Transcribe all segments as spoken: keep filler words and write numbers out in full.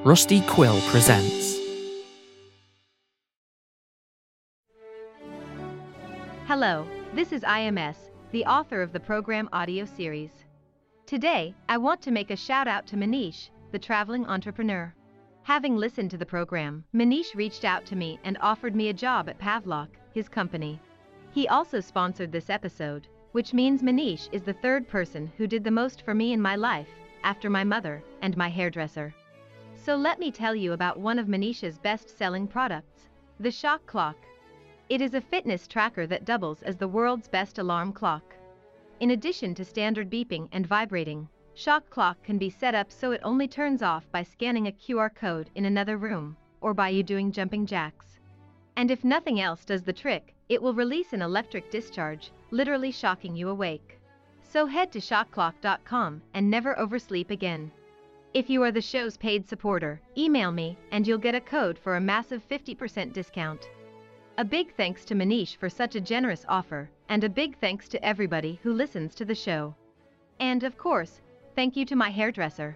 Rusty Quill presents. Hello, this is I M S, the author of the program audio series. Today, I want to make a shout out to Manish, the traveling entrepreneur. Having listened to the program, Manish reached out to me and offered me a job at Pavlok, his company. He also sponsored this episode, which means Manish is the third person who did the most for me in my life, after my mother and my hairdresser. So let me tell you about one of Manish's best-selling products, the Shock Clock. It is a fitness tracker that doubles as the world's best alarm clock. In addition to standard beeping and vibrating, Shock Clock can be set up so it only turns off by scanning a Q R code in another room, or by you doing jumping jacks. And if nothing else does the trick, it will release an electric discharge, literally shocking you awake. So head to shock clock dot com and never oversleep again. If you are the show's paid supporter, email me and you'll get a code for a massive fifty percent discount. A big thanks to Manish for such a generous offer, and a big thanks to everybody who listens to the show. And of course, thank you to my hairdresser.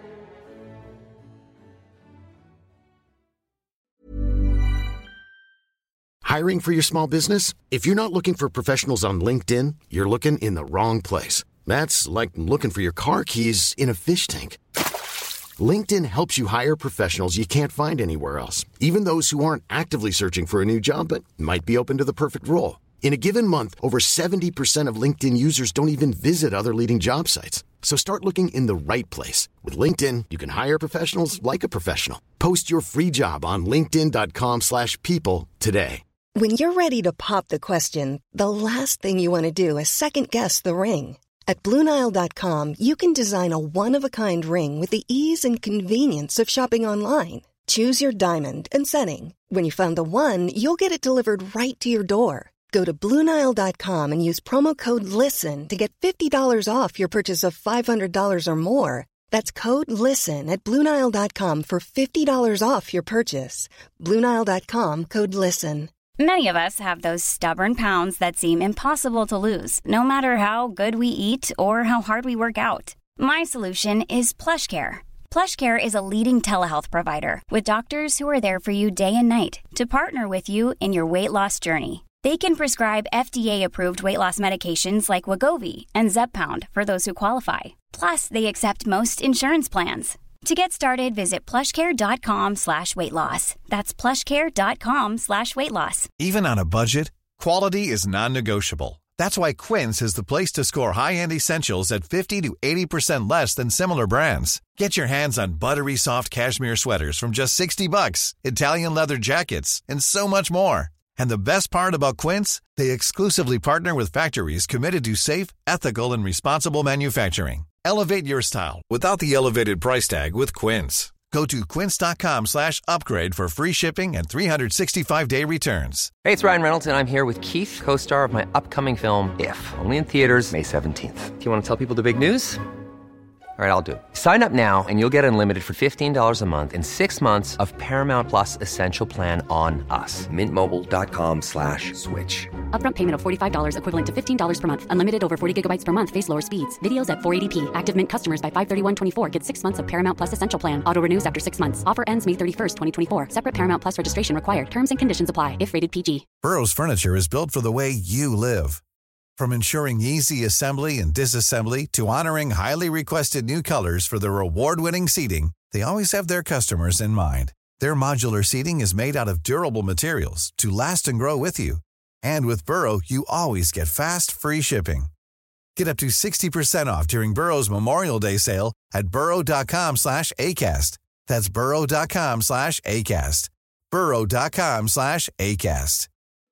Hiring for your small business? If you're not looking for professionals on LinkedIn, you're looking in the wrong place. That's like looking for your car keys in a fish tank. LinkedIn helps you hire professionals you can't find anywhere else, even those who aren't actively searching for a new job but might be open to the perfect role. In a given month, over seventy percent of LinkedIn users don't even visit other leading job sites. So start looking in the right place. With LinkedIn, you can hire professionals like a professional. Post your free job on linkedin dot com slash people today. When you're ready to pop the question, the last thing you want to do is second-guess the ring. At Blue Nile dot com, you can design a one-of-a-kind ring with the ease and convenience of shopping online. Choose your diamond and setting. When you find the one, you'll get it delivered right to your door. Go to Blue Nile dot com and use promo code LISTEN to get fifty dollars off your purchase of five hundred dollars or more. That's code LISTEN at Blue Nile dot com for fifty dollars off your purchase. Blue Nile dot com, code LISTEN. Many of us have those stubborn pounds that seem impossible to lose, no matter how good we eat or how hard we work out. My solution is PlushCare. PlushCare is a leading telehealth provider with doctors who are there for you day and night to partner with you in your weight loss journey. They can prescribe F D A-approved weight loss medications like Wegovy and Zepbound for those who qualify. Plus, they accept most insurance plans. To get started, visit plushcare.com slash weight loss. That's plushcare.com slash weight loss. Even on a budget, quality is non-negotiable. That's why Quince is the place to score high-end essentials at fifty to eighty percent less than similar brands. Get your hands on buttery soft cashmere sweaters from just sixty bucks, Italian leather jackets, and so much more. And the best part about Quince, they exclusively partner with factories committed to safe, ethical, and responsible manufacturing. Elevate your style without the elevated price tag with Quince. Go to quince.com slash upgrade for free shipping and three sixty-five day returns. Hey, it's Ryan Reynolds, and I'm here with Keith, co-star of my upcoming film, If, only in theaters May seventeenth. Do you want to tell people the big news? All right, I'll do it. Sign up now and you'll get unlimited for fifteen dollars a month and six months of Paramount Plus Essential Plan on us. Mint Mobile dot com slash switch. Upfront payment of forty-five dollars equivalent to fifteen dollars per month. Unlimited over forty gigabytes per month. Face lower speeds. Videos at four eighty p. Active Mint customers by five thirty-one twenty-four get six months of Paramount Plus Essential Plan. Auto renews after six months. Offer ends May thirty-first, twenty twenty-four. Separate Paramount Plus registration required. Terms and conditions apply if rated P G. Burrow's furniture is built for the way you live. From ensuring easy assembly and disassembly to honoring highly requested new colors for their award-winning seating, they always have their customers in mind. Their modular seating is made out of durable materials to last and grow with you. And with Burrow, you always get fast, free shipping. Get up to sixty percent off during Burrow's Memorial Day sale at burrow.com slash ACAST. That's burrow.com slash ACAST. burrow.com slash ACAST.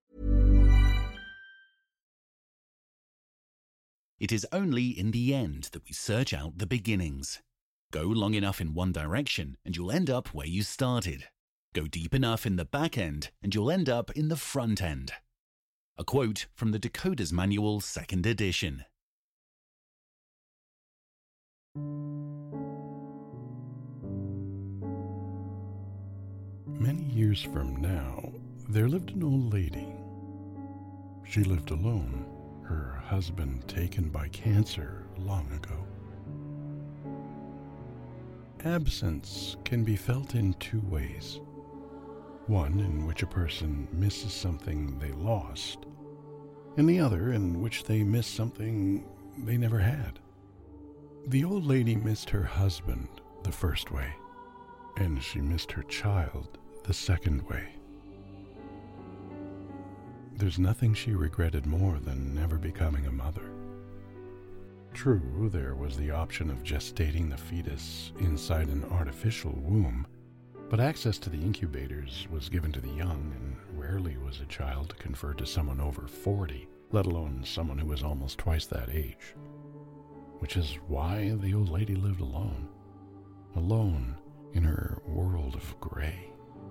It is only in the end that we search out the beginnings. Go long enough in one direction and you'll end up where you started. Go deep enough in the back end and you'll end up in the front end. A quote from the Decoder's Manual, second edition. Many years from now, there lived an old lady. She lived alone, her husband taken by cancer long ago. Absence can be felt in two ways. One in which a person misses something they lost, and the other in which they miss something they never had. The old lady missed her husband the first way, and she missed her child the second way. There's nothing she regretted more than never becoming a mother. True, there was the option of gestating the fetus inside an artificial womb, but access to the incubators was given to the young, and rarely was a child conferred to someone over forty, let alone someone who was almost twice that age. Which is why the old lady lived alone, alone in her world of gray.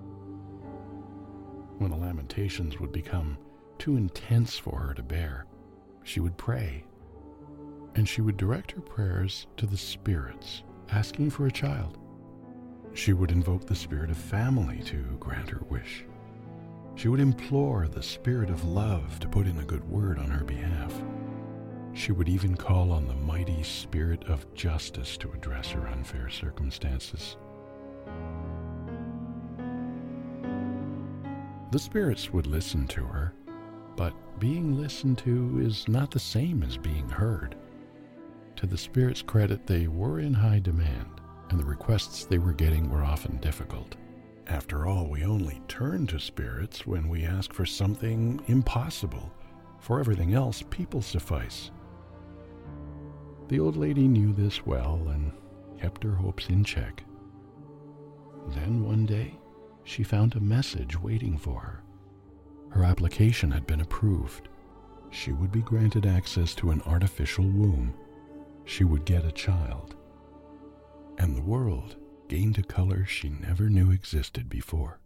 When the lamentations would become too intense for her to bear, she would pray, and she would direct her prayers to the spirits, asking for a child. She would invoke the spirit of family to grant her wish. She would implore the spirit of love to put in a good word on her behalf. She would even call on the mighty spirit of justice to address her unfair circumstances. The spirits would listen to her, but being listened to is not the same as being heard. To the spirits' credit, they were in high demand, and the requests they were getting were often difficult. After all, we only turn to spirits when we ask for something impossible. For everything else, people suffice. The old lady knew this well and kept her hopes in check. Then one day, she found a message waiting for her. Her application had been approved. She would be granted access to an artificial womb. She would get a child. And the world gained a color she never knew existed before.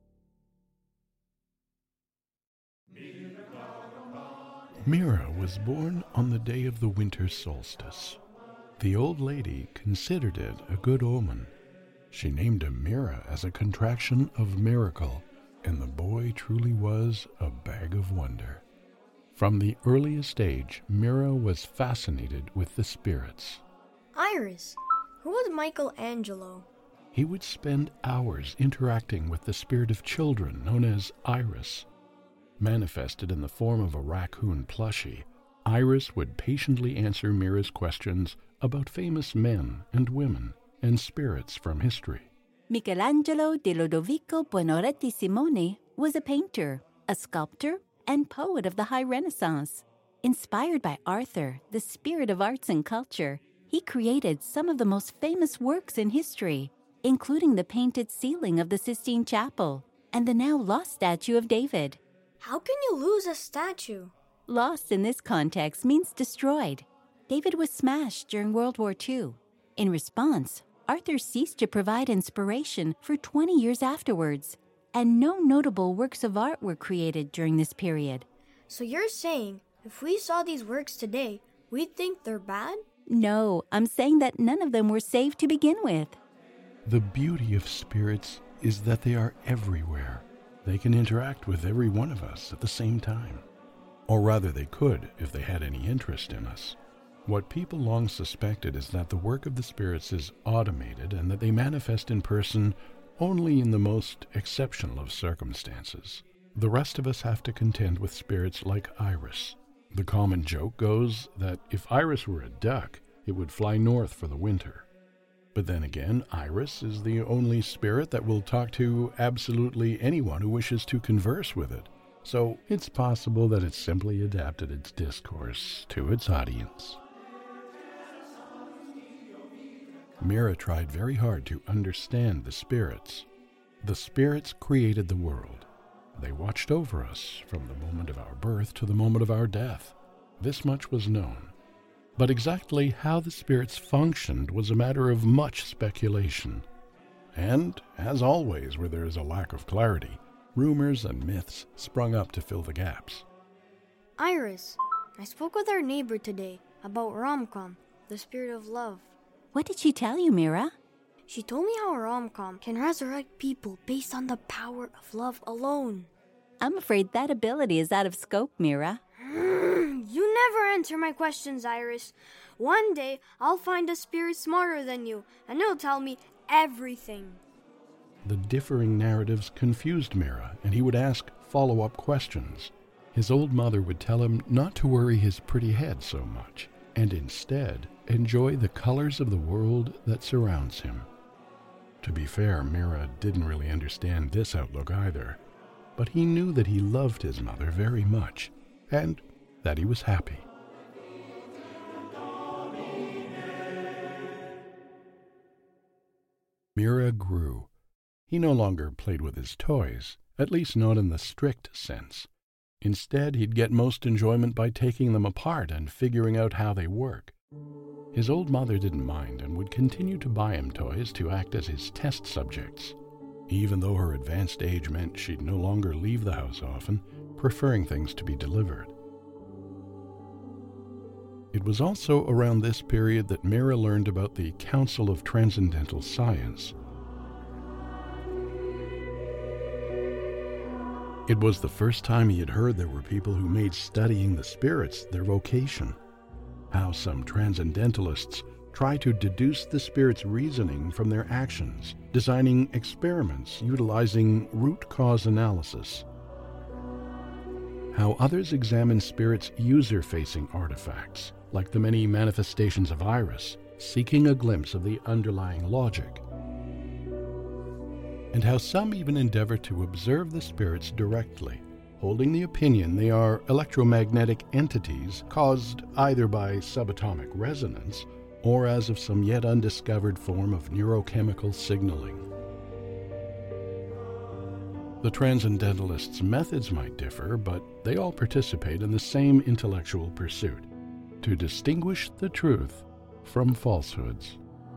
Mira was born on the day of the winter solstice. The old lady considered it a good omen. She named him Mira as a contraction of miracle, and the boy truly was a bag of wonder. From the earliest age, Mira was fascinated with the spirits. Iris, who was Michelangelo? He would spend hours interacting with the spirit of children known as Iris. Manifested in the form of a raccoon plushie, Iris would patiently answer Mira's questions about famous men and women and spirits from history. Michelangelo di Lodovico Buonarroti Simone was a painter, a sculptor, and poet of the High Renaissance. Inspired by Arthur, the spirit of arts and culture, he created some of the most famous works in history, including the painted ceiling of the Sistine Chapel and the now lost statue of David. How can you lose a statue? Lost in this context means destroyed. David was smashed during World War Two. In response, Arthur ceased to provide inspiration for twenty years afterwards, and no notable works of art were created during this period. So you're saying, if we saw these works today, we'd think they're bad? No, I'm saying that none of them were saved to begin with. The beauty of spirits is that they are everywhere. They can interact with every one of us at the same time. Or rather, they could if they had any interest in us. What people long suspected is that the work of the spirits is automated and that they manifest in person only in the most exceptional of circumstances. The rest of us have to contend with spirits like Iris. The common joke goes that if Iris were a duck, it would fly north for the winter. But then again, Iris is the only spirit that will talk to absolutely anyone who wishes to converse with it. So it's possible that it simply adapted its discourse to its audience. Mira tried very hard to understand the spirits. The spirits created the world. They watched over us from the moment of our birth to the moment of our death. This much was known. But exactly how the spirits functioned was a matter of much speculation. And, as always where there is a lack of clarity, rumors and myths sprung up to fill the gaps. Iris, I spoke with our neighbor today about Rom-Com, the spirit of love. What did she tell you, Mira? She told me how Rom-Com can resurrect people based on the power of love alone. I'm afraid that ability is out of scope, Mira. You never answer my questions, Iris. One day, I'll find a spirit smarter than you, and it'll tell me everything. The differing narratives confused Mira, and he would ask follow-up questions. His old mother would tell him not to worry his pretty head so much, and instead enjoy the colors of the world that surrounds him. To be fair, Mira didn't really understand this outlook either, but he knew that he loved his mother very much, and that he was happy. Mira grew. He no longer played with his toys, at least not in the strict sense. Instead, he'd get most enjoyment by taking them apart and figuring out how they work. His old mother didn't mind and would continue to buy him toys to act as his test subjects, even though her advanced age meant she'd no longer leave the house often, preferring things to be delivered. It was also around this period that Mira learned about the Council of Transcendental Science. It was the first time he had heard there were people who made studying the spirits their vocation. How some transcendentalists try to deduce the spirit's reasoning from their actions, designing experiments utilizing root cause analysis. How others examine spirits' user-facing artifacts, like the many manifestations of Iris, seeking a glimpse of the underlying logic. And how some even endeavor to observe the spirits directly, holding the opinion they are electromagnetic entities caused either by subatomic resonance or as of some yet undiscovered form of neurochemical signaling. The transcendentalists' methods might differ, but they all participate in the same intellectual pursuit: to distinguish the truth from falsehoods.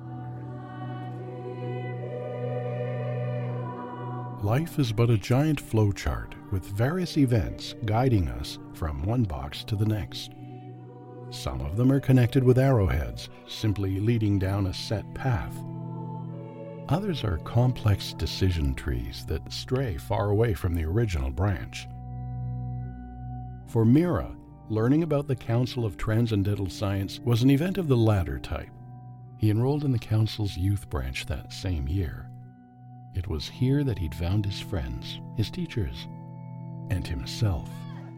Life is but a giant flowchart with various events guiding us from one box to the next. Some of them are connected with arrowheads, simply leading down a set path. Others are complex decision trees that stray far away from the original branch. For Mira, learning about the Council of Transcendental Science was an event of the latter type. He enrolled in the Council's youth branch that same year. It was here that he'd found his friends, his teachers, and himself.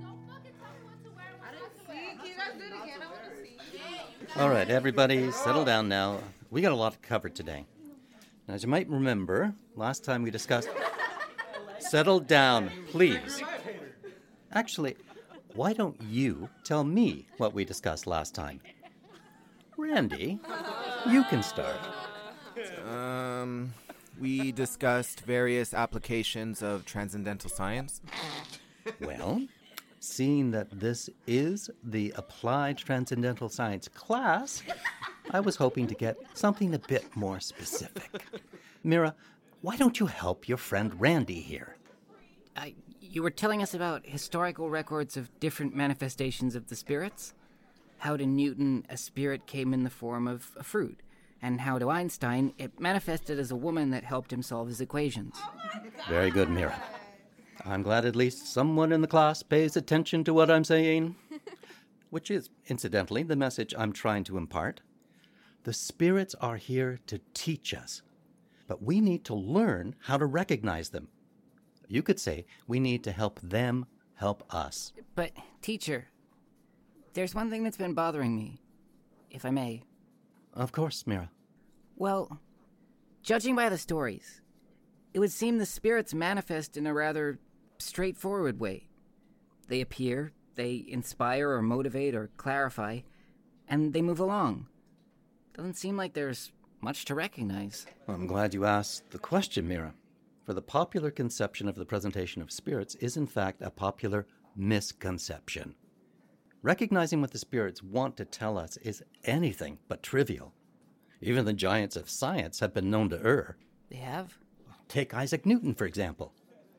All right, everybody, settle down now. We got a lot to cover today. Now, as you might remember, last time we discussed... Settle down, please. Actually, why don't you tell me what we discussed last time? Randy, you can start. Um... We discussed various applications of transcendental science. Well, seeing that this is the Applied Transcendental Science class, I was hoping to get something a bit more specific. Mira, why don't you help your friend Randy here? Uh, you were telling us about historical records of different manifestations of the spirits? How to Newton, a spirit came in the form of a fruit. And how to Einstein, it manifested as a woman that helped him solve his equations. Very good, Mira. I'm glad at least someone in the class pays attention to what I'm saying. Which is, incidentally, the message I'm trying to impart. The spirits are here to teach us, but we need to learn how to recognize them. You could say we need to help them help us. But, teacher, there's one thing that's been bothering me, if I may. Of course, Mira. Well, judging by the stories, it would seem the spirits manifest in a rather straightforward way. They appear, they inspire or motivate or clarify, and they move along. Doesn't seem like there's much to recognize. Well, I'm glad you asked the question, Mira. For the popular conception of the presentation of spirits is in fact a popular misconception. Recognizing what the spirits want to tell us is anything but trivial. Even the giants of science have been known to err. They have? Take Isaac Newton, for example.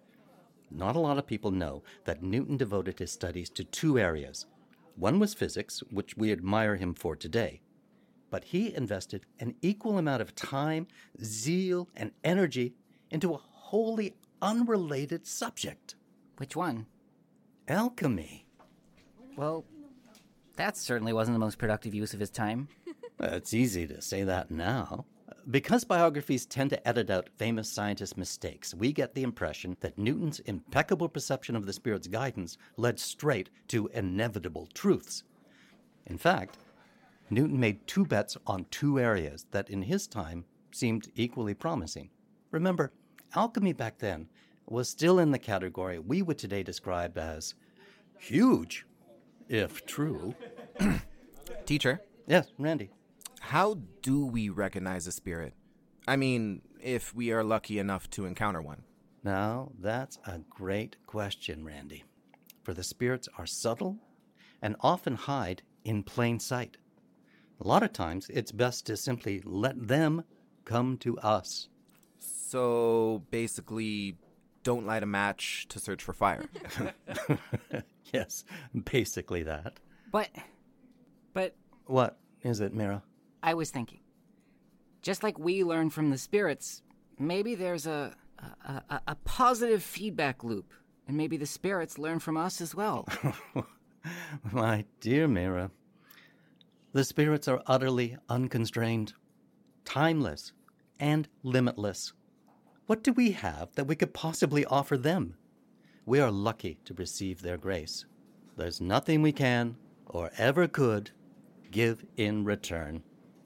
Not a lot of people know that Newton devoted his studies to two areas. One was physics, which we admire him for today. But he invested an equal amount of time, zeal, and energy into a wholly unrelated subject. Which one? Alchemy. Well, that certainly wasn't the most productive use of his time. It's easy to say that now. Because biographies tend to edit out famous scientists' mistakes, we get the impression that Newton's impeccable perception of the Spirit's guidance led straight to inevitable truths. In fact, Newton made two bets on two areas that in his time seemed equally promising. Remember, alchemy back then was still in the category we would today describe as huge, if true. Teacher? Yes, Randy. How do we recognize a spirit? I mean, if we are lucky enough to encounter one. Now, that's a great question, Randy. For the spirits are subtle and often hide in plain sight. A lot of times, it's best to simply let them come to us. So, basically, don't light a match to search for fire. Yes, basically that. But, but... What is it, Mira? I was thinking, just like we learn from the spirits, maybe there's a, a, a, a positive feedback loop, and maybe the spirits learn from us as well. My dear Mira, the spirits are utterly unconstrained, timeless, and limitless. What do we have that we could possibly offer them? We are lucky to receive their grace. There's nothing we can, or ever could, give in return.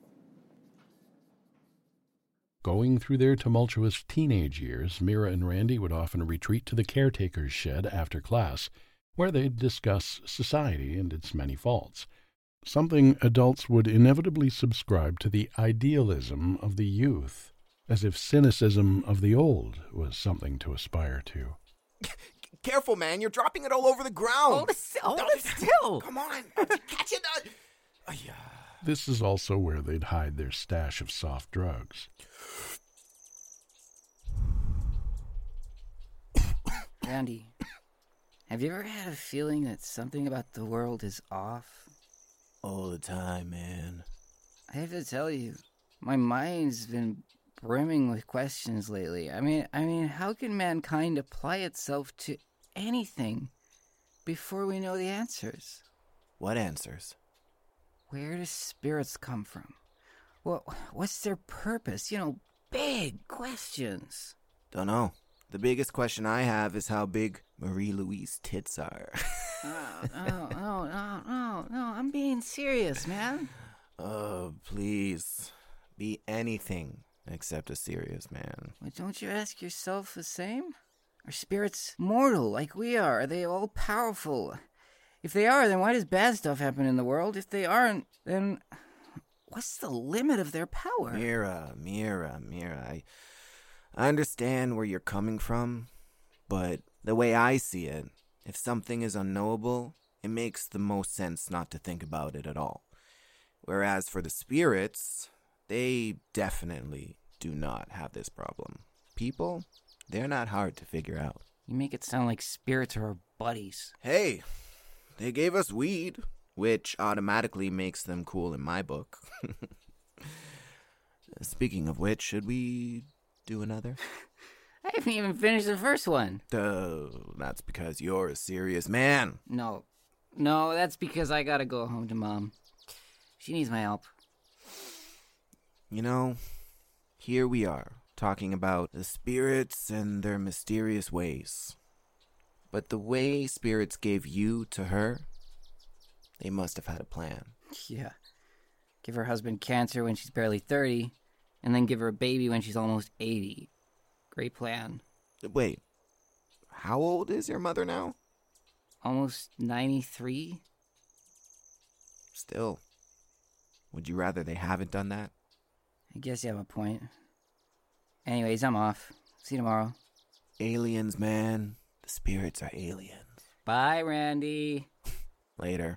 Going through their tumultuous teenage years, Mira and Randy would often retreat to the caretaker's shed after class, where they'd discuss society and its many faults. Something adults would inevitably subscribe to the idealism of the youth, as if cynicism of the old was something to aspire to. Careful, man, you're dropping it all over the ground. Hold it still. Hold it still. Come on, catch it. Uh, yeah. This is also where they'd hide their stash of soft drugs. Randy, have you ever had a feeling that something about the world is off? All the time, man. I have to tell you, my mind's been brimming with questions lately. I mean, I mean, how can mankind apply itself to anything before we know the answers? What answers? Where do spirits come from? What, what's their purpose? You know, big questions. Don't know. The biggest question I have is how big Marie-Louise tits are. oh, no, no, no, no, no, I'm being serious, man. Oh, please. Be anything except a serious man. Well, don't you ask yourself the same? Are spirits mortal like we are? Are they all powerful? If they are, then why does bad stuff happen in the world? If they aren't, then what's the limit of their power? Mira, Mira, Mira, I, I understand where you're coming from, but the way I see it, if something is unknowable, it makes the most sense not to think about it at all. Whereas for the spirits, they definitely do not have this problem. People, they're not hard to figure out. You make it sound like spirits are our buddies. Hey, they gave us weed, which automatically makes them cool in my book. Speaking of which, should we do another? I haven't even finished the first one. Duh, that's because you're a serious man. No, no, that's because I gotta go home to Mom. She needs my help. You know, here we are, talking about the spirits and their mysterious ways. But the way spirits gave you to her, they must have had a plan. Yeah. Give her husband cancer when she's barely thirty, and then give her a baby when she's almost eighty. Great plan. Wait, how old is your mother now? Almost ninety-three? Still, would you rather they haven't done that? I guess you have a point. Anyways, I'm off. See you tomorrow. Aliens, man. The spirits are aliens. Bye, Randy. Later.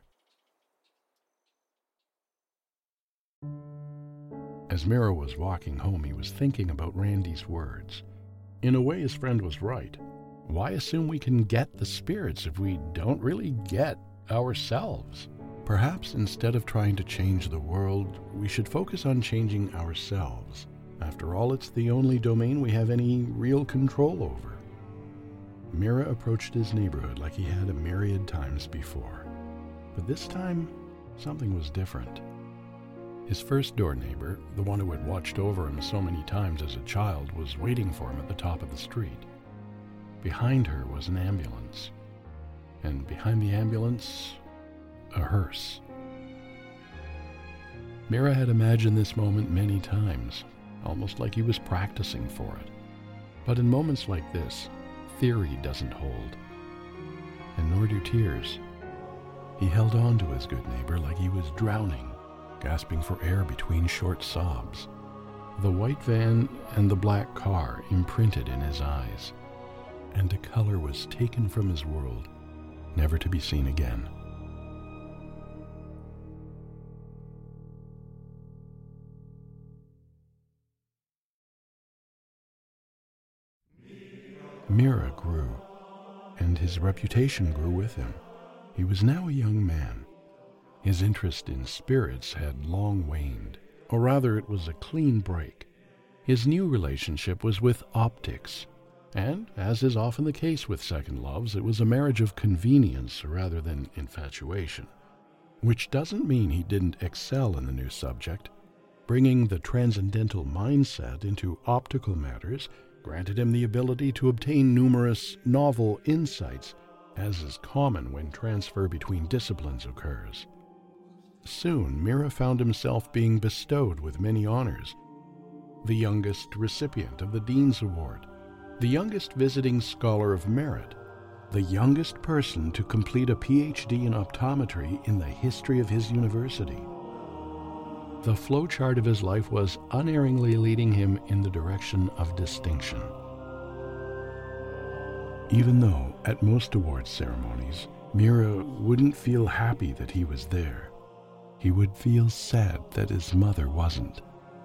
As Mira was walking home, he was thinking about Randy's words. In a way, his friend was right. Why assume we can get the spirits if we don't really get ourselves? Perhaps instead of trying to change the world, we should focus on changing ourselves. After all, it's the only domain we have any real control over. Mira approached his neighborhood like he had a myriad times before. But this time, something was different. His first-door neighbor, the one who had watched over him so many times as a child, was waiting for him at the top of the street. Behind her was an ambulance, and behind the ambulance, a hearse. Mira had imagined this moment many times, almost like he was practicing for it. But in moments like this, theory doesn't hold, and nor do tears. He held on to his good neighbor like he was drowning, gasping for air between short sobs. The white van and the black car imprinted in his eyes, and a color was taken from his world, never to be seen again. Mira grew, and his reputation grew with him. He was now a young man. His interest in spirits had long waned, or rather it was a clean break. His new relationship was with optics, and, as is often the case with second loves, it was a marriage of convenience rather than infatuation. Which doesn't mean he didn't excel in the new subject. Bringing the transcendental mindset into optical matters granted him the ability to obtain numerous novel insights, as is common when transfer between disciplines occurs. Soon, Mira found himself being bestowed with many honors. The youngest recipient of the Dean's Award, the youngest visiting scholar of merit, the youngest person to complete a P H D in optometry in the history of his university. The flowchart of his life was unerringly leading him in the direction of distinction. Even though, at most awards ceremonies, Mira wouldn't feel happy that he was there, he would feel sad that his mother wasn't.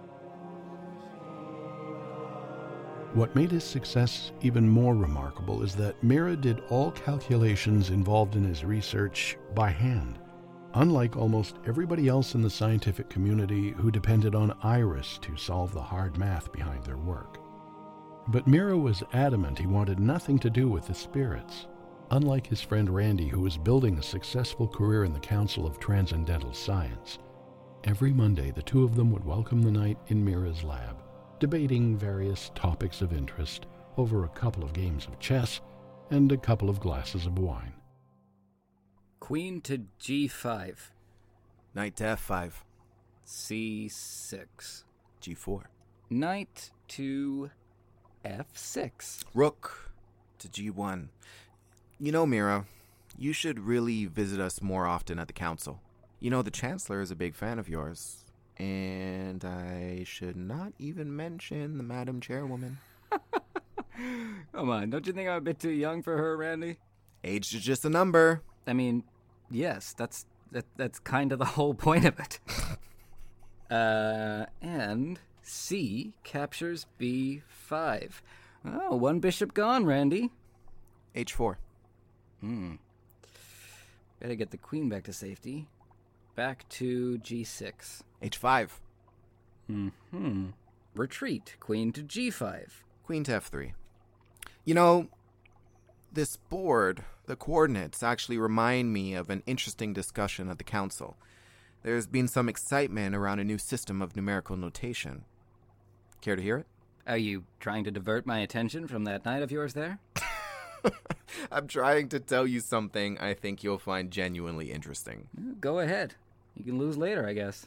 What made his success even more remarkable is that Mira did all calculations involved in his research by hand, unlike almost everybody else in the scientific community who depended on iris to solve the hard math behind their work. But Mira was adamant he wanted nothing to do with the spirits, unlike his friend Randy, who was building a successful career in the Council of Transcendental Science. Every Monday, the two of them would welcome the night in Mira's lab, debating various topics of interest over a couple of games of chess and a couple of glasses of wine. Queen to G five. Knight to F five. C six. G four. Knight to F six. Rook to G one. You know, Mira, you should really visit us more often at the council. You know, the Chancellor is a big fan of yours. And I should not even mention the Madam Chairwoman. Come on, don't you think I'm a bit too young for her, Randy? Age is just a number. I mean, yes, that's that, that's kind of the whole point of it. uh, and C captures B five. Oh, one bishop gone, Randy. H four. Hmm. Better get the queen back to safety. Back to G six. H five. Mm-hmm. Retreat. Queen to G five. Queen to F three. You know, this board, the coordinates, actually remind me of an interesting discussion at the council. There's been some excitement around a new system of numerical notation. Care to hear it? Are you trying to divert my attention from that night of yours there? I'm trying to tell you something I think you'll find genuinely interesting. Go ahead. You can lose later, I guess.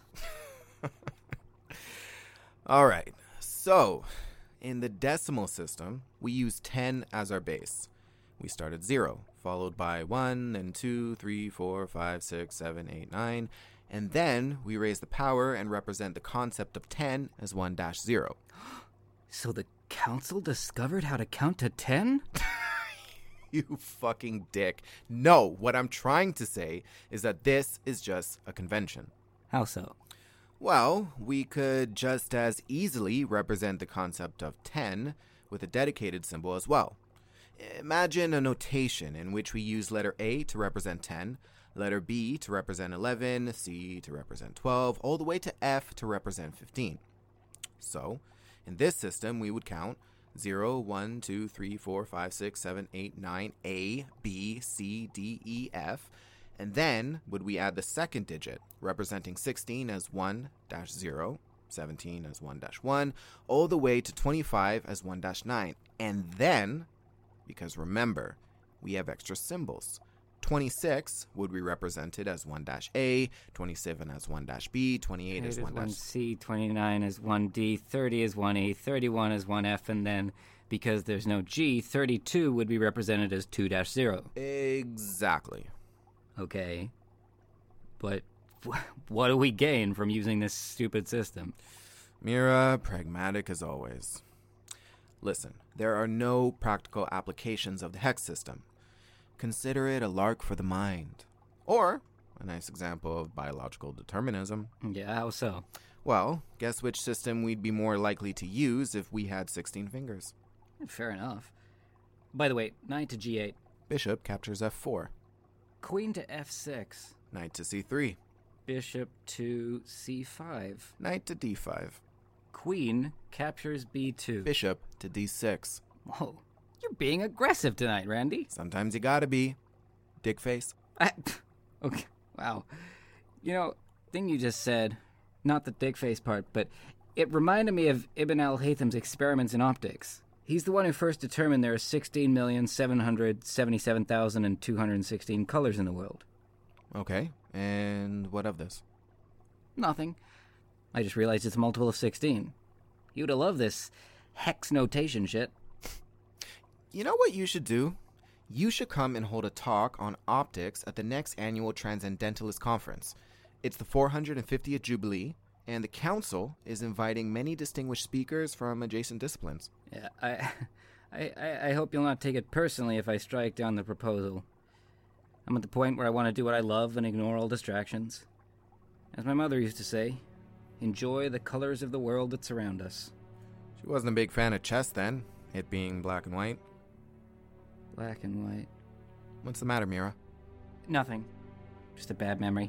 All right. So, in the decimal system, we use ten as our base. We start at zero, followed by one, then two, three, four, five, six, seven, eight, nine, and then we raise the power and represent the concept of ten as one dash zero. So the council discovered how to count to ten? You fucking dick. No, what I'm trying to say is that this is just a convention. How so? Well, we could just as easily represent the concept of ten with a dedicated symbol as well. Imagine a notation in which we use letter A to represent ten, letter B to represent eleven, C to represent twelve, all the way to F to represent fifteen. So, in this system, we would count zero, one, two, three, four, five, six, seven, eight, nine, A, B, C, D, E, F, And then would we add the second digit, representing sixteen as one dash zero, seventeen as one dash one, all the way to twenty-five as one dash nine. And then, because remember, we have extra symbols. twenty-six would be represented as one dash A, twenty-seven as one dash B, twenty-eight as one dash C, twenty-nine as one D, thirty as one E, thirty-one as one F, and then, because there's no G, thirty-two would be represented as two dash zero. Exactly. Okay. But what do we gain from using this stupid system? Mira, pragmatic as always. Listen, there are no practical applications of the hex system. Consider it a lark for the mind. Or a nice example of biological determinism. Yeah, how so? Well, guess which system we'd be more likely to use if we had sixteen fingers. Fair enough. By the way, knight to G eight. Bishop captures F four. Queen to F six. Knight to C three. Bishop to C five. Knight to D five. Queen captures B two. Bishop to D six. Whoa. You're being aggressive tonight, Randy. Sometimes you gotta be. Dick face. I, okay, wow. You know, thing you just said, not the dick face part, but it reminded me of Ibn al-Haytham's experiments in optics. He's the one who first determined there are sixteen million seven hundred seventy-seven thousand two hundred sixteen colors in the world. Okay, and what of this? Nothing. I just realized it's a multiple of sixteen. You'd have loved this hex notation shit. You know what you should do? You should come and hold a talk on optics at the next annual Transcendentalist Conference. It's the four hundred fiftieth Jubilee, and the Council is inviting many distinguished speakers from adjacent disciplines. Yeah, I, I, I hope you'll not take it personally if I strike down the proposal. I'm at the point where I want to do what I love and ignore all distractions. As my mother used to say, enjoy the colors of the world that surround us. She wasn't a big fan of chess then, it being black and white. Black and white. What's the matter, Mira? Nothing. Just a bad memory.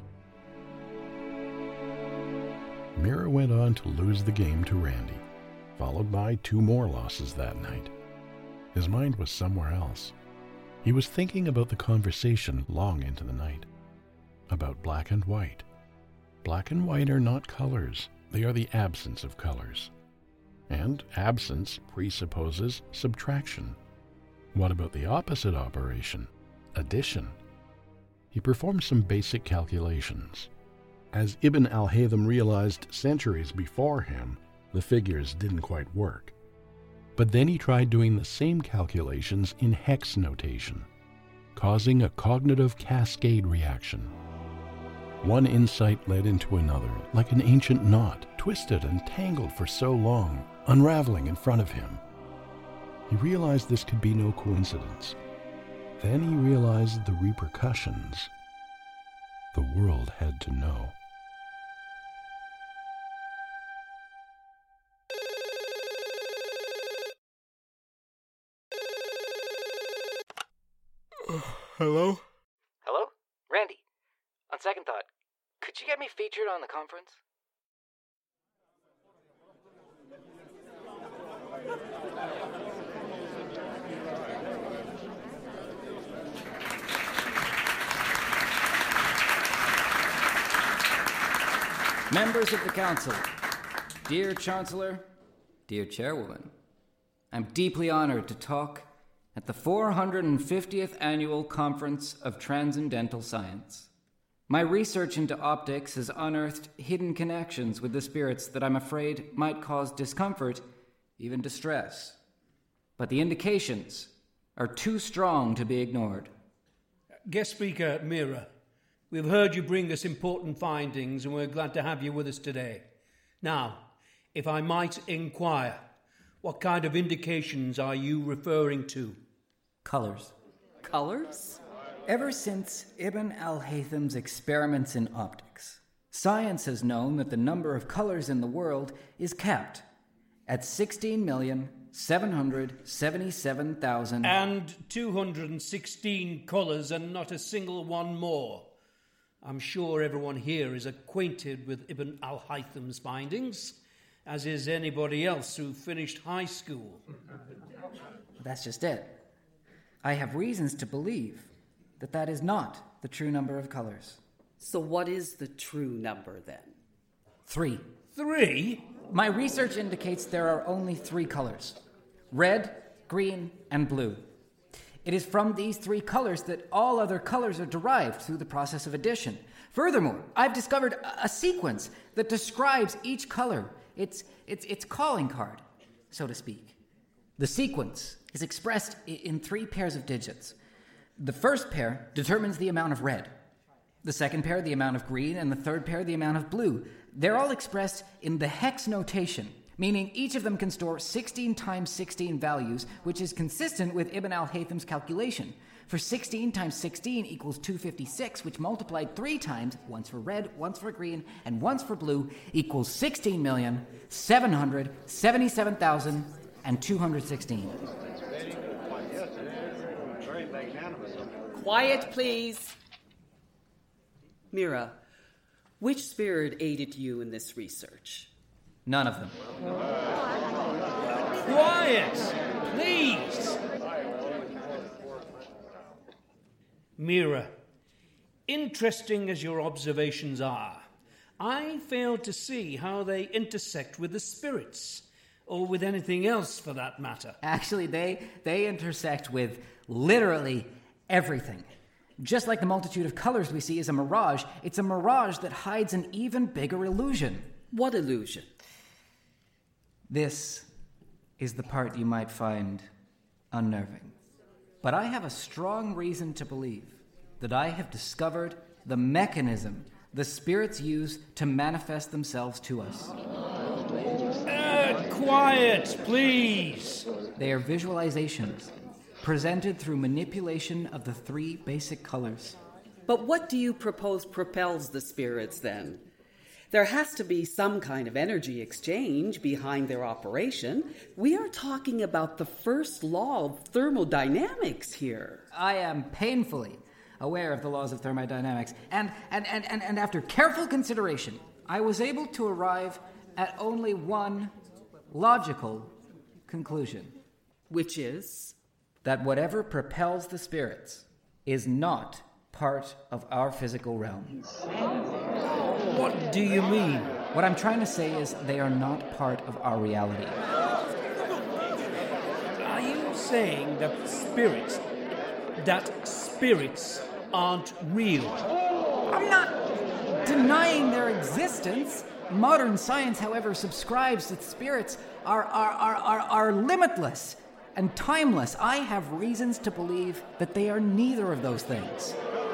Mira went on to lose the game to Randy, followed by two more losses that night. His mind was somewhere else. He was thinking about the conversation long into the night. About black and white. Black and white are not colors. They are the absence of colors. And absence presupposes subtraction. What about the opposite operation? Addition. He performed some basic calculations. As Ibn al-Haytham realized centuries before him, the figures didn't quite work. But then he tried doing the same calculations in hex notation, causing a cognitive cascade reaction. One insight led into another, like an ancient knot, twisted and tangled for so long, unraveling in front of him. He realized this could be no coincidence. Then he realized the repercussions. The world had to know. Hello? Hello? Randy, on second thought, could you get me featured on the conference? Members of the Council, dear Chancellor, dear Chairwoman, I'm deeply honored to talk at the four hundred fiftieth Annual Conference of Transcendental Science. My research into optics has unearthed hidden connections with the spirits that I'm afraid might cause discomfort, even distress. But the indications are too strong to be ignored. Guest speaker, Mira, we've heard you bring us important findings and we're glad to have you with us today. Now, if I might inquire, what kind of indications are you referring to? Colors. Colors? Ever since Ibn al-Haytham's experiments in optics, science has known that the number of colors in the world is capped at sixteen million seven hundred seventy-seven thousand... And two hundred sixteen colours and not a single one more. I'm sure everyone here is acquainted with Ibn al-Haytham's findings, as is anybody else who finished high school. That's just it. I have reasons to believe that that is not the the true number of colors. So what is the true number then? Three. Three? My research indicates there are only three colors: red, green, and blue. It is from these three colors that all other colors are derived through the process of addition. Furthermore, I've discovered a, a sequence that describes each color, its, its, its calling card, so to speak. The sequence is expressed in three pairs of digits. The first pair determines the amount of red, the second pair the amount of green, and the third pair the amount of blue. They're all expressed in the hex notation, meaning each of them can store sixteen times sixteen values, which is consistent with Ibn al-Haytham's calculation. For sixteen times sixteen equals two hundred fifty-six, which multiplied three times, once for red, once for green, and once for blue, equals sixteen million seven hundred seventy-seven thousand two hundred sixteen. Quiet, please. Mira, which spirit aided you in this research? None of them. Quiet, please. Mira, interesting as your observations are, I fail to see how they intersect with the spirits, or with anything else for that matter. Actually, they, they intersect with literally everything. Just like the multitude of colors we see is a mirage, it's a mirage that hides an even bigger illusion. What illusion? This is the part you might find unnerving. But I have a strong reason to believe that I have discovered the mechanism the spirits use to manifest themselves to us. Uh, quiet, please. They are visualizations presented through manipulation of the three basic colors. But what do you propose propels the spirits then? There has to be some kind of energy exchange behind their operation. We are talking about the first law of thermodynamics here. I am painfully aware of the laws of thermodynamics, and, and, and, and, and after careful consideration, I was able to arrive at only one logical conclusion. Which is? That whatever propels the spirits is not part of our physical realm. What do you mean? What I'm trying to say is they are not part of our reality. Are you saying that spirits, that spirits aren't real? I'm not denying their existence. Modern science, however, subscribes that spirits are, are, are, are, are limitless and timeless. I have reasons to believe that they are neither of those things.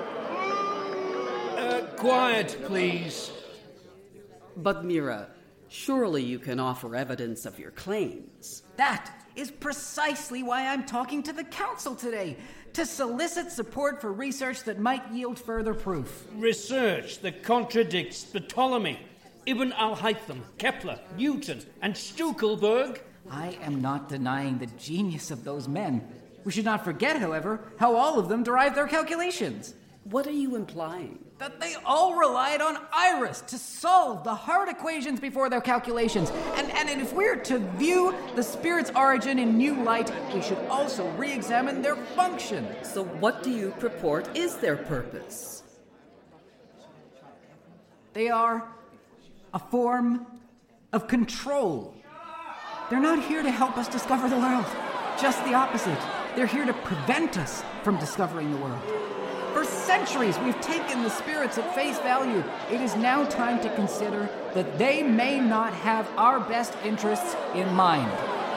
Uh, quiet, please. But Mira, surely you can offer evidence of your claims. That is precisely why I'm talking to the council today, to solicit support for research that might yield further proof. Research that contradicts Ptolemy, Ibn al-Haytham, Kepler, Newton, and Stuckelberg. I am not denying the genius of those men. We should not forget, however, how all of them derived their calculations. What are you implying? That they all relied on Iris to solve the hard equations before their calculations. And, and if we're to view the spirit's origin in new light, we should also re-examine their function. So what do you purport is their purpose? They are a form of control. They're not here to help us discover the world. Just the opposite. They're here to prevent us from discovering the world. For centuries, we've taken the spirits at face value. It is now time to consider that they may not have our best interests in mind.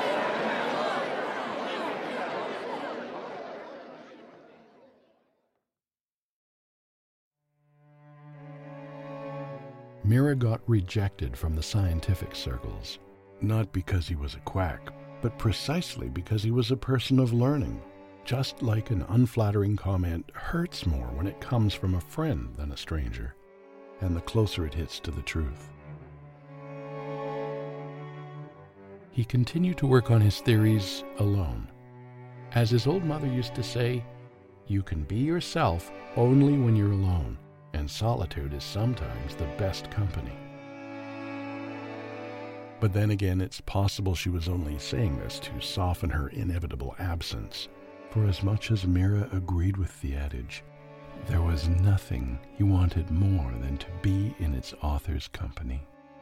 Mira got rejected from the scientific circles, not because he was a quack, but precisely because he was a person of learning. Just like an unflattering comment hurts more when it comes from a friend than a stranger, and the closer it hits to the truth. He continued to work on his theories alone. As his old mother used to say, you can be yourself only when you're alone, and solitude is sometimes the best company. But then again, it's possible she was only saying this to soften her inevitable absence. For as much as Mira agreed with the adage, There was nothing he wanted more than to be in its author's company.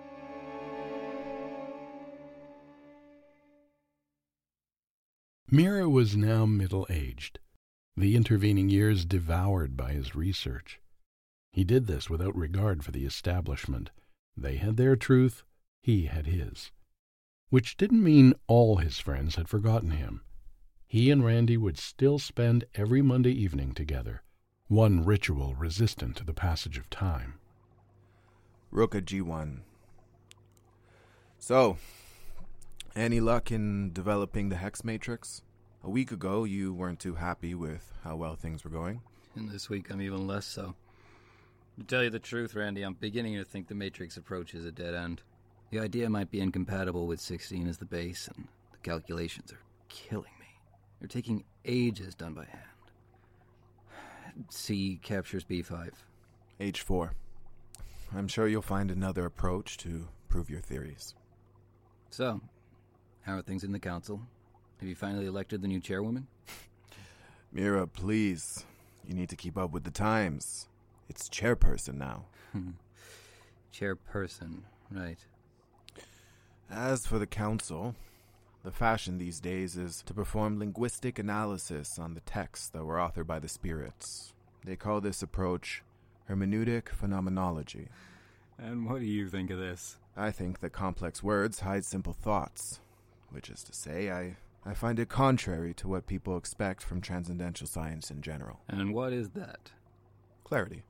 Mira was now middle-aged, the intervening years devoured by his research. He did this without regard for the establishment. They had their truth, he had his. Which didn't mean all his friends had forgotten him. He and Randy would still spend every Monday evening together, one ritual resistant to the passage of time. Rook at G one. So, any luck in developing the Hex Matrix? A week ago, you weren't too happy with how well things were going. And this week, I'm even less so. To tell you the truth, Randy, I'm beginning to think the Matrix approach is a dead end. The idea might be incompatible with sixteen as the base, and the calculations are killing me. They're taking ages done by hand. C captures B five. H four. I'm sure you'll find another approach to prove your theories. So, how are things in the council? Have you finally elected the new chairwoman? Mira, please. You need to keep up with the times. It's chairperson now. Chairperson, right. As for the council, the fashion these days is to perform linguistic analysis on the texts that were authored by the spirits. They call this approach hermeneutic phenomenology. And what do you think of this? I think that complex words hide simple thoughts, which is to say, I, I find it contrary to what people expect from transcendental science in general. And what is that? Clarity.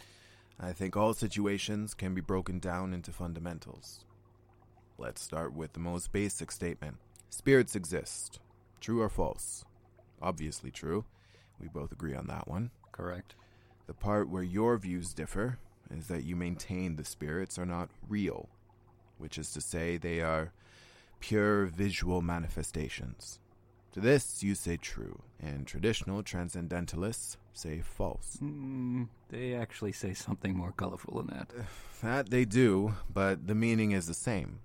I think all situations can be broken down into fundamentals. Let's start with the most basic statement. Spirits exist. True or false? Obviously true. We both agree on that one. Correct. The part where your views differ is that you maintain the spirits are not real, which is to say they are pure visual manifestations. To this, you say true, and traditional transcendentalists say false. Mm, they actually say something more colorful than that. That they do, but the meaning is the same.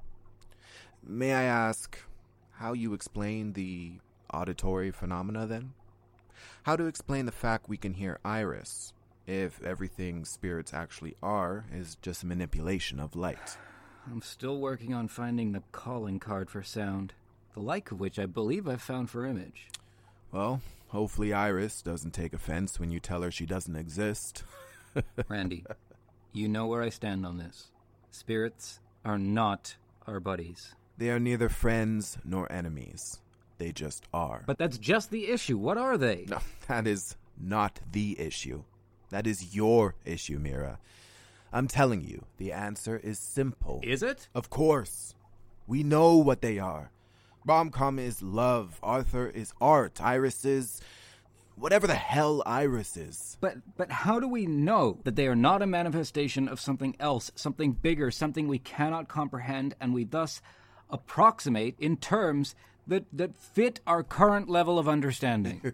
May I ask how you explain the auditory phenomena, then? How to explain the fact we can hear Iris, if everything spirits actually are is just a manipulation of light? I'm still working on finding the calling card for sound, the like of which I believe I've found for image. Well, hopefully Iris doesn't take offense when you tell her she doesn't exist. Randy, you know where I stand on this. Spirits are not our buddies. They are neither friends nor enemies. They just are. But that's just the issue. What are they? No, that is not the issue. That is your issue, Mira. I'm telling you, the answer is simple. Is it? Of course. We know what they are. Rom-com is love. Arthur is art. Iris is whatever the hell Iris is. But but how do we know that they are not a manifestation of something else, something bigger, something we cannot comprehend, and we thus approximate in terms that, that fit our current level of understanding?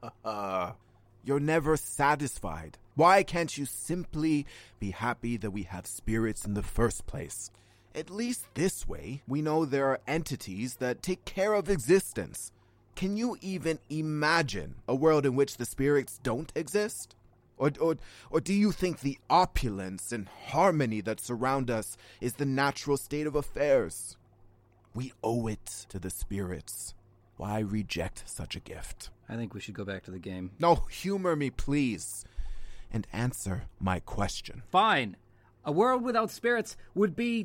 You're never satisfied. Why can't you simply be happy that we have spirits in the first place? At least this way, we know there are entities that take care of existence. Can you even imagine a world in which the spirits don't exist? Or, or, or do you think the opulence and harmony that surround us is the natural state of affairs? We owe it to the spirits. Why reject such a gift? I think we should go back to the game. No, humor me, please, and answer my question. Fine. A world without spirits would be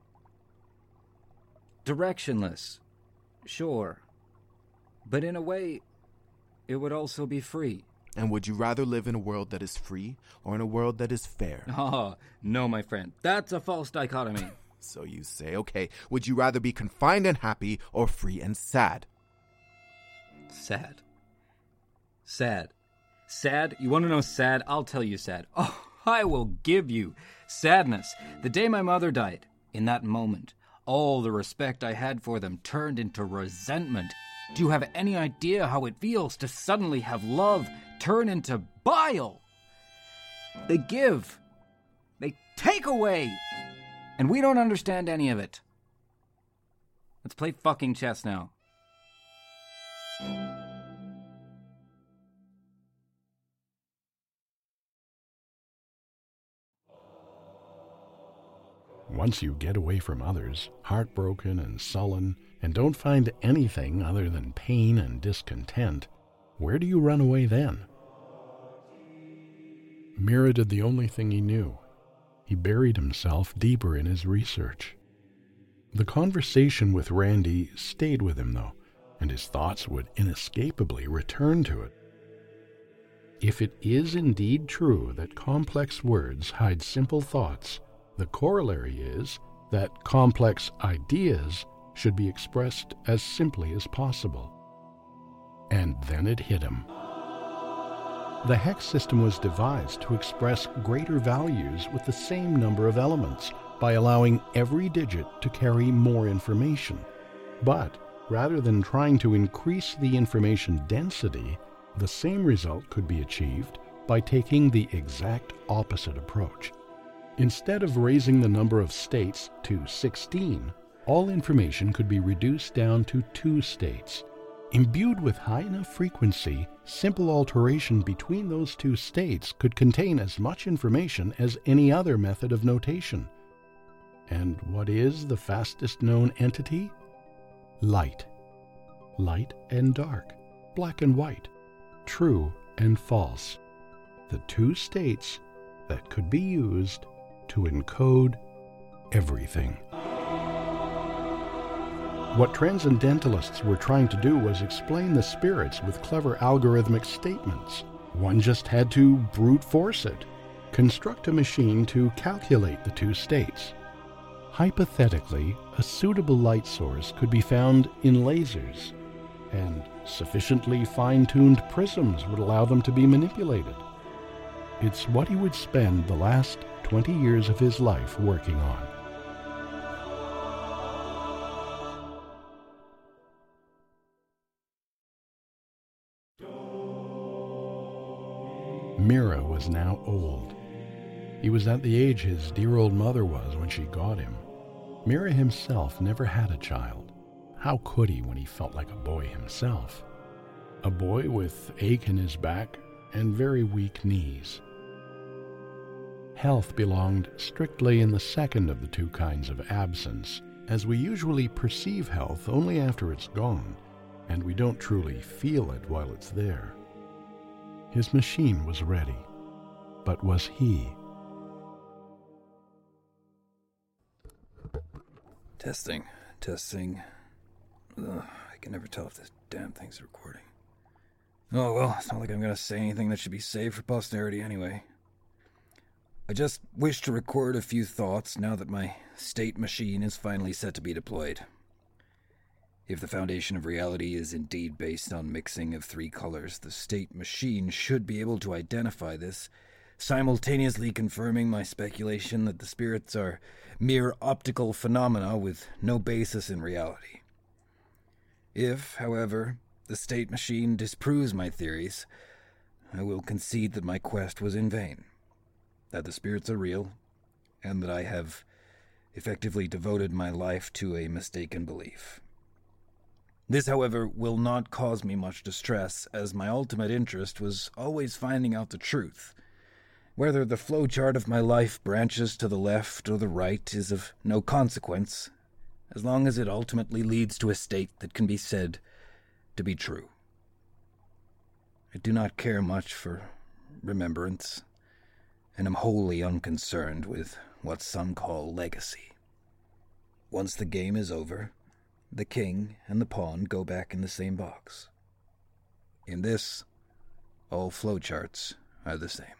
directionless. Sure. But in a way, it would also be free. And would you rather live in a world that is free or in a world that is fair? Oh, no, my friend. That's a false dichotomy. So you say, okay, would you rather be confined and happy or free and sad? Sad. Sad. Sad? You want to know sad? I'll tell you sad. Oh, I will give you sadness. The day my mother died, in that moment, all the respect I had for them turned into resentment. Do you have any idea how it feels to suddenly have love turn into bile? They give. They take away. And we don't understand any of it. Let's play fucking chess now. once you get away from others, heartbroken and sullen, and don't find anything other than pain and discontent, where do you run away then? Mira did the only thing he knew. He buried himself deeper in his research. The conversation with Randy stayed with him, though, and his thoughts would inescapably return to it. If it is indeed true that complex words hide simple thoughts, the corollary is that complex ideas should be expressed as simply as possible. And then it hit him. The hex system was devised to express greater values with the same number of elements by allowing every digit to carry more information. But rather than trying to increase the information density, the same result could be achieved by taking the exact opposite approach. Instead of raising the number of states to sixteen, all information could be reduced down to two states. Imbued with high enough frequency, simple alteration between those two states could contain as much information as any other method of notation. And what is the fastest known entity? Light. Light and dark, black and white, true and false. The two states that could be used to encode everything. What transcendentalists were trying to do was explain the spirits with clever algorithmic statements. One just had to brute force it, construct a machine to calculate the two states. Hypothetically, a suitable light source could be found in lasers, and sufficiently fine-tuned prisms would allow them to be manipulated. It's what he would spend the last twenty years of his life working on. Mira was now old. He was at the age his dear old mother was when she got him. Mira himself never had a child. How could he when he felt like a boy himself? A boy with ache in his back and very weak knees. Health belonged strictly in the second of the two kinds of absence, as we usually perceive health only after it's gone, and we don't truly feel it while it's there. His machine was ready, but was he? Testing, testing. Ugh, I can never tell if this damn thing's recording. Oh well, it's not like I'm gonna say anything that should be saved for posterity anyway. I just wish to record a few thoughts now that my state machine is finally set to be deployed. If the foundation of reality is indeed based on mixing of three colors, the state machine should be able to identify this, simultaneously confirming my speculation that the spirits are mere optical phenomena with no basis in reality. If, however, the state machine disproves my theories, I will concede that my quest was in vain, that the spirits are real, and that I have effectively devoted my life to a mistaken belief. This, however, will not cause me much distress, as my ultimate interest was always finding out the truth. Whether the flowchart of my life branches to the left or the right is of no consequence, as long as it ultimately leads to a state that can be said to be true. I do not care much for remembrance, and am wholly unconcerned with what some call legacy. Once the game is over, the king and the pawn go back in the same box. In this, all flowcharts are the same.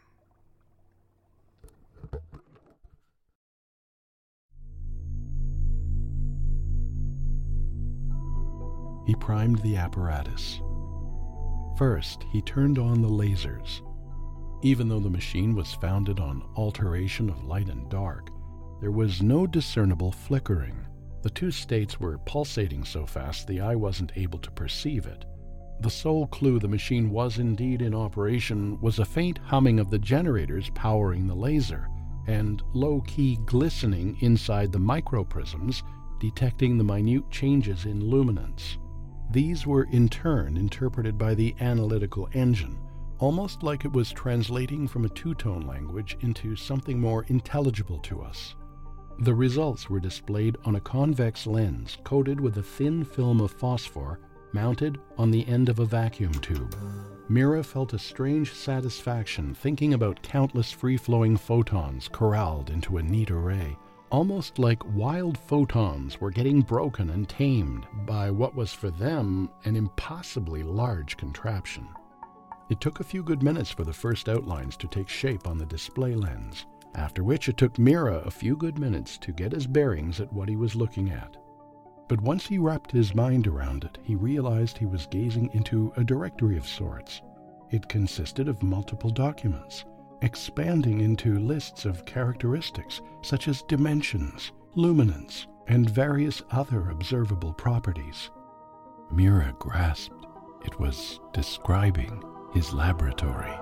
He primed the apparatus. First, he turned on the lasers. Even though the machine was founded on alteration of light and dark, there was no discernible flickering. The two states were pulsating so fast the eye wasn't able to perceive it. The sole clue the machine was indeed in operation was a faint humming of the generators powering the laser, and low-key glistening inside the microprisms, detecting the minute changes in luminance. These were in turn interpreted by the analytical engine, almost like it was translating from a two-tone language into something more intelligible to us. The results were displayed on a convex lens coated with a thin film of phosphor mounted on the end of a vacuum tube. Mira felt a strange satisfaction thinking about countless free-flowing photons corralled into a neat array, almost like wild photons were getting broken and tamed by what was for them an impossibly large contraption. It took a few good minutes for the first outlines to take shape on the display lens, after which it took Mira a few good minutes to get his bearings at what he was looking at. But once he wrapped his mind around it, he realized he was gazing into a directory of sorts. It consisted of multiple documents, expanding into lists of characteristics such as dimensions, luminance, and various other observable properties. Mira grasped. It was describing his laboratory.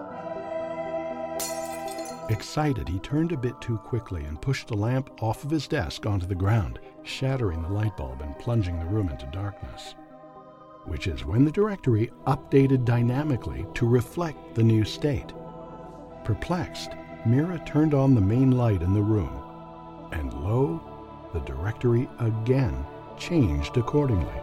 Excited, he turned a bit too quickly and pushed the lamp off of his desk onto the ground, shattering the light bulb and plunging the room into darkness. Which is when the directory updated dynamically to reflect the new state. Perplexed, Mira turned on the main light in the room, and lo, the directory again changed accordingly.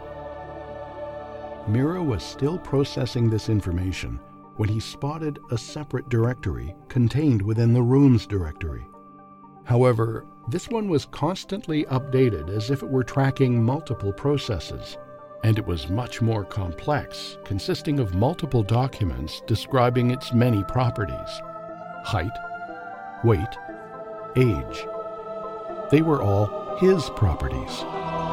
Mira was still processing this information when he spotted a separate directory contained within the room's directory. However, this one was constantly updated as if it were tracking multiple processes, and it was much more complex, consisting of multiple documents describing its many properties: height, weight, age. They were all his properties.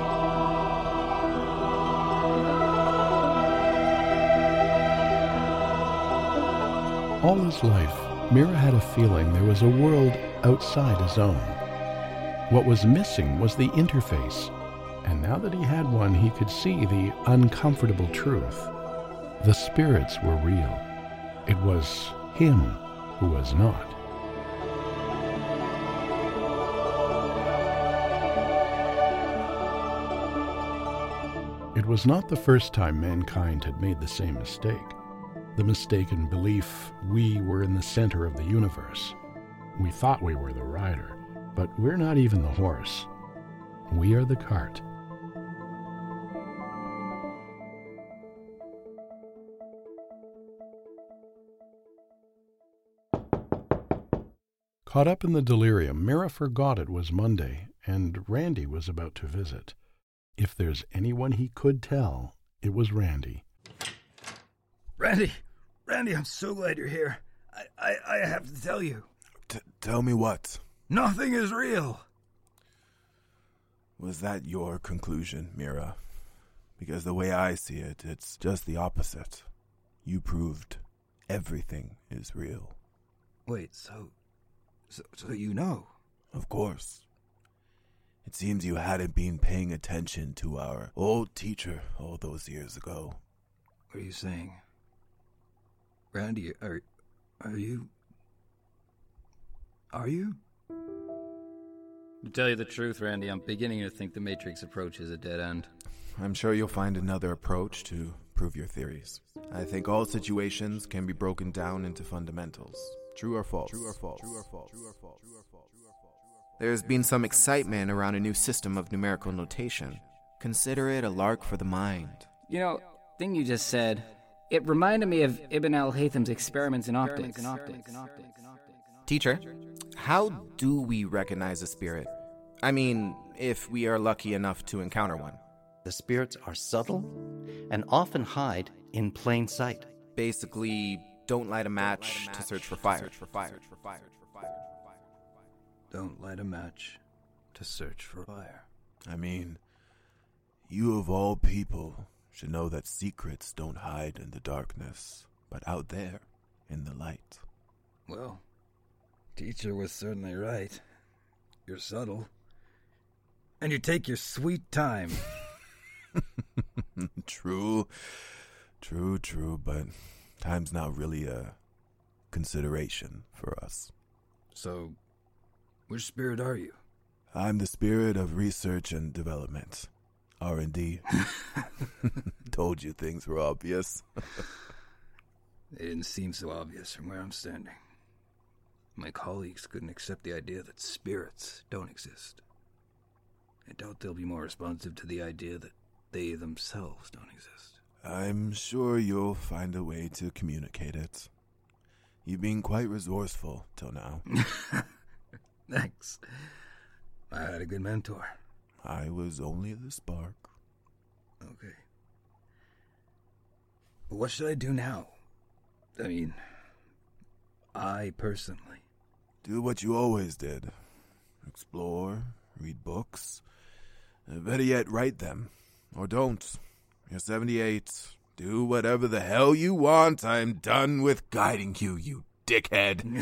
All his life, Mira had a feeling there was a world outside his own. What was missing was the interface, and now that he had one, he could see the uncomfortable truth. The spirits were real. It was him who was not. It was not the first time mankind had made the same mistake. The mistaken belief we were in the center of the universe. We thought we were the rider, but we're not even the horse. We are the cart. Caught up in the delirium, Mira forgot it was Monday, and Randy was about to visit. If there's anyone he could tell, it was Randy. Randy! Randy, I'm so glad you're here. I, I, I have to tell you. T- tell me what? Nothing is real. Was that your conclusion, Mira? Because the way I see it, it's just the opposite. You proved everything is real. Wait, so... So, so you know? Of course. It seems you hadn't been paying attention to our old teacher all those years ago. What are you saying? Randy, are, are you... Are you? To tell you the truth, Randy, I'm beginning to think the Matrix approach is a dead end. I'm sure you'll find another approach to prove your theories. I think all situations can be broken down into fundamentals. True or false? True or false? True or false? True or false? True or false? There's been some excitement around a new system of numerical notation. Consider it a lark for the mind. You know, thing you just said, it reminded me of Ibn al-Haytham's experiments in optics. Teacher, how do we recognize a spirit? I mean, if we are lucky enough to encounter one. The spirits are subtle and often hide in plain sight. Basically, don't light a match to search for fire. Don't light a match to search for fire. I mean, you of all people should know that secrets don't hide in the darkness, but out there in the light. Well, teacher was certainly right. You're subtle. And you take your sweet time. True, true, true, but time's not really a consideration for us. So, which spirit are you? I'm the spirit of research and development. R and D. Told you things were obvious. They didn't seem so obvious from where I'm standing. My colleagues couldn't accept the idea that spirits don't exist. I doubt they'll be more responsive to the idea that they themselves don't exist. I'm sure you'll find a way to communicate it. You've been quite resourceful till now. Thanks. I had a good mentor. I was only the spark. Okay. But what should I do now? I mean, I personally. Do what you always did. Explore, read books. Uh, better yet, write them. Or don't. You're seventy-eight. Do whatever the hell you want. I'm done with guiding you, you dickhead.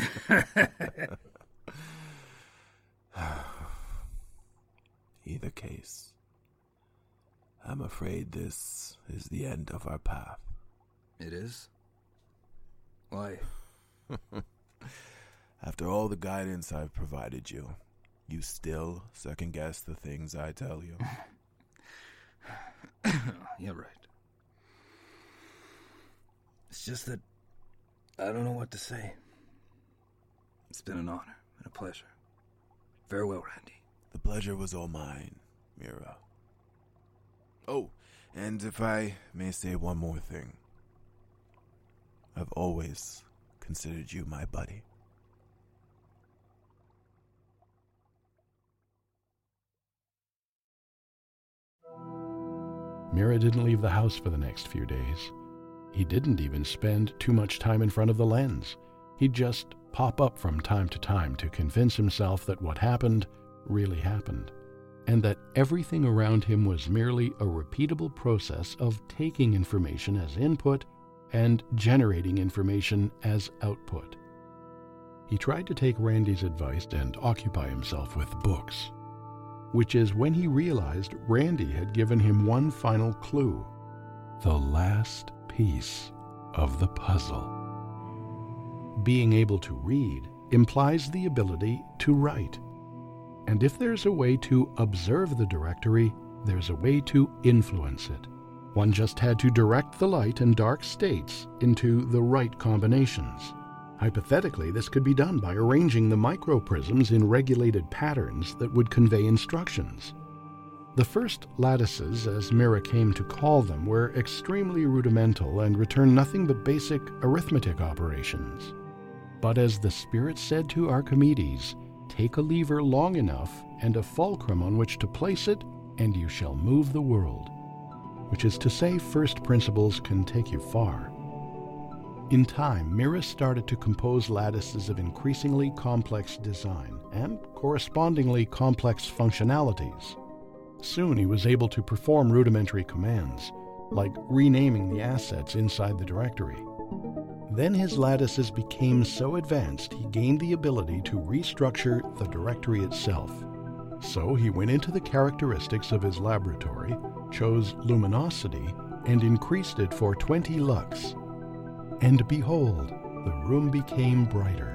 Either case, I'm afraid this is the end of our path. It is? Why? After all the guidance I've provided you, you still second-guess the things I tell you. You're right. It's just that I don't know what to say. It's been an honor and a pleasure. Farewell, Randy. The pleasure was all mine, Mira. Oh, and if I may say one more thing. I've always considered you my buddy. Mira didn't leave the house for the next few days. He didn't even spend too much time in front of the lens. He'd just pop up from time to time to convince himself that what happened really happened, and that everything around him was merely a repeatable process of taking information as input and generating information as output. He tried to take Randy's advice and occupy himself with books, which is when he realized Randy had given him one final clue, the last piece of the puzzle. Being able to read implies the ability to write. And if there's a way to observe the directory, there's a way to influence it. One just had to direct the light and dark states into the right combinations. Hypothetically, this could be done by arranging the microprisms in regulated patterns that would convey instructions. The first lattices, as Mira came to call them, were extremely rudimental and returned nothing but basic arithmetic operations. But as the spirit said to Archimedes, take a lever long enough and a fulcrum on which to place it, and you shall move the world. Which is to say, first principles can take you far. In time, Mira started to compose lattices of increasingly complex design and correspondingly complex functionalities. Soon he was able to perform rudimentary commands, like renaming the assets inside the directory. Then his lattices became so advanced he gained the ability to restructure the directory itself. So he went into the characteristics of his laboratory, chose luminosity, and increased it for twenty lux. And behold, the room became brighter.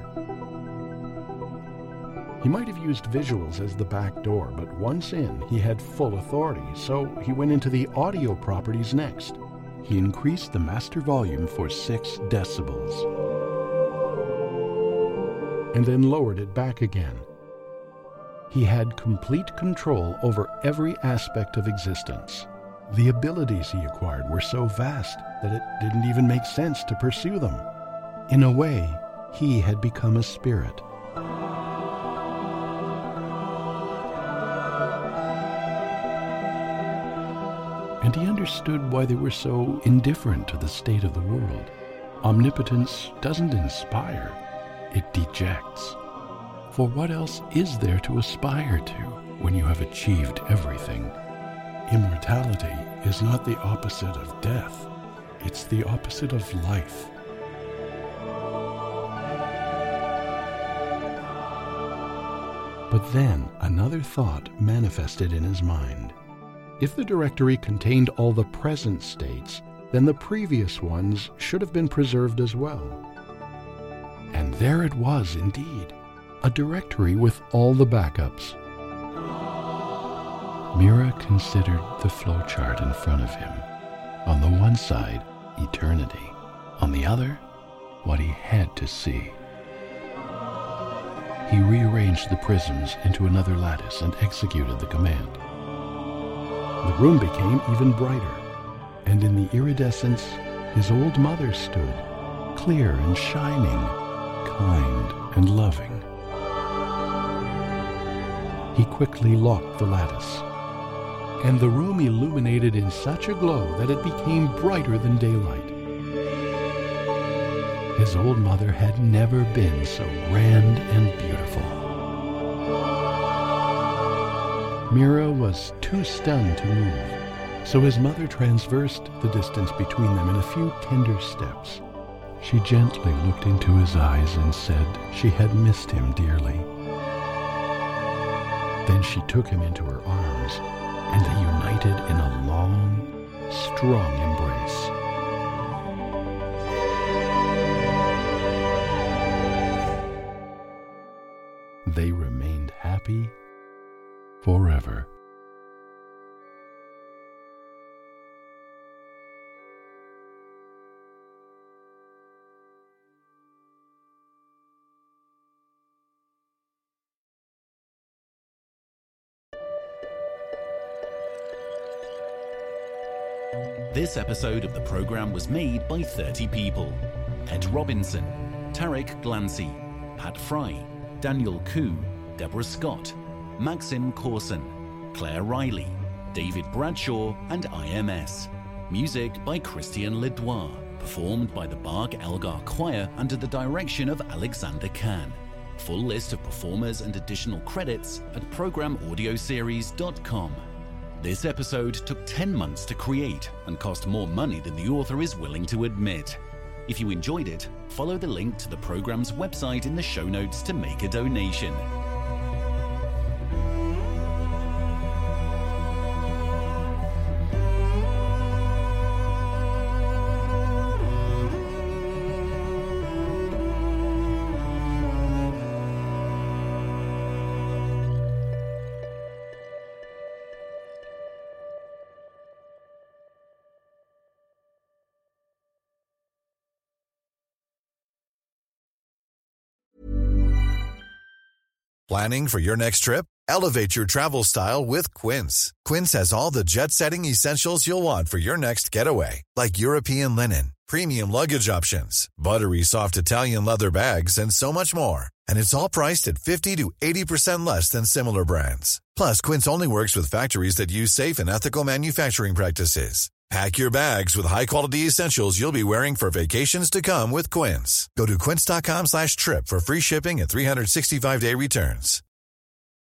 He might have used visuals as the back door, but once in, he had full authority, so he went into the audio properties next. He increased the master volume for six decibels, and then lowered it back again. He had complete control over every aspect of existence. The abilities he acquired were so vast that it didn't even make sense to pursue them. In a way, he had become a spirit. And he understood why they were so indifferent to the state of the world. Omnipotence doesn't inspire, it dejects. For what else is there to aspire to when you have achieved everything? Immortality is not the opposite of death. It's the opposite of life. But then another thought manifested in his mind. If the directory contained all the present states, then the previous ones should have been preserved as well. And there it was indeed, a directory with all the backups. Mira considered the flowchart in front of him. On the one side, eternity. On the other, what he had to see. he rearranged the prisms into another lattice and executed the command. The room became even brighter, and in the iridescence, his old mother stood, clear and shining, kind and loving. He quickly locked the lattice, and the room illuminated in such a glow that it became brighter than daylight. His old mother had never been so grand and beautiful. Mira was too stunned to move, so his mother transversed the distance between them in a few tender steps. She gently looked into his eyes and said she had missed him dearly. Then she took him into her arms, and they united in a long, strong embrace. They remained happy forever. This episode of the program was made by thirty people. Ed Robinson, Tarek Glancy, Pat Fry, Daniel Koo, Deborah Scott, Maxim Corson, Claire Riley, David Bradshaw, and I M S. Music by Christian Ledoux, performed by the Barg Elgar Choir under the direction of Alexander Kahn. Full list of performers and additional credits at program audio series dot com. This episode took ten months to create and cost more money than the author is willing to admit. If you enjoyed it, follow the link to the program's website in the show notes to make a donation. Planning for your next trip? Elevate your travel style with Quince. Quince has all the jet-setting essentials you'll want for your next getaway, like European linen, premium luggage options, buttery soft Italian leather bags, and so much more. And it's all priced at fifty to eighty percent less than similar brands. Plus, Quince only works with factories that use safe and ethical manufacturing practices. Pack your bags with high-quality essentials you'll be wearing for vacations to come with Quince. Go to quince.com slash trip for free shipping and three sixty-five day returns.